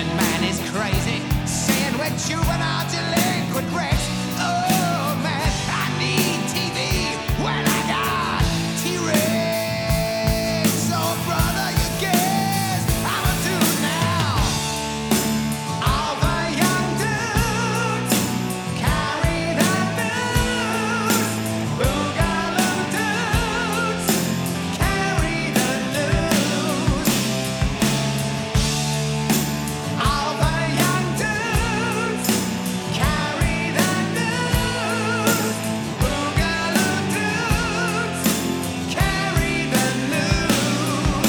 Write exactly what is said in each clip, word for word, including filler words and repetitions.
television man is crazy, saying we're juvenile delinquent wrecks. Oh man, I need T V when I got T-Rex. Oh brother, you guess I'm a dude now. All the young dudes carry the news. Boogaloo dudes carry the news. All the young dudes carry the news. Boogaloo dudes carry the news.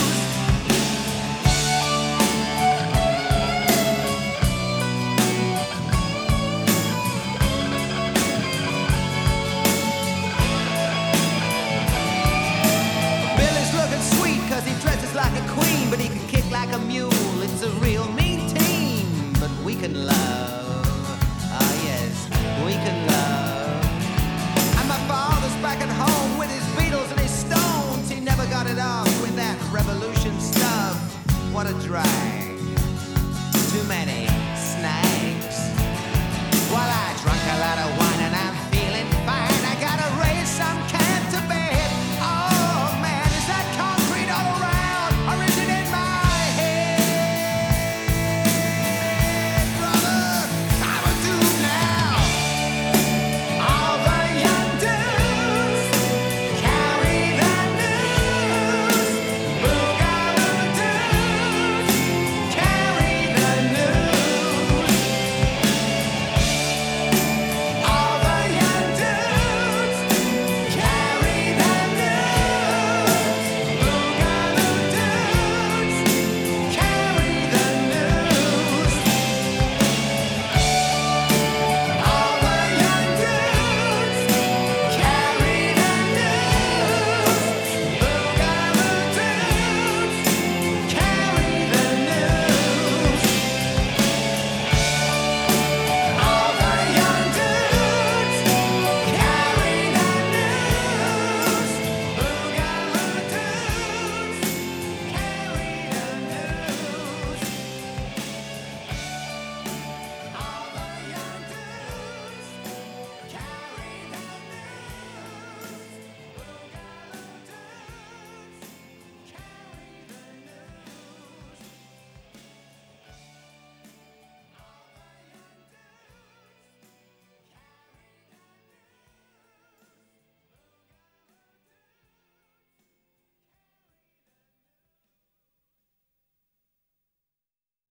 Billy's looking sweet cause he dresses like a queen, but he can kick like a mule. It's a real mean team, but we can love. Ah yes, we can love. And my father's back at home with his Beatles and his Stones. He never got it off with that revolution stuff. What a drag.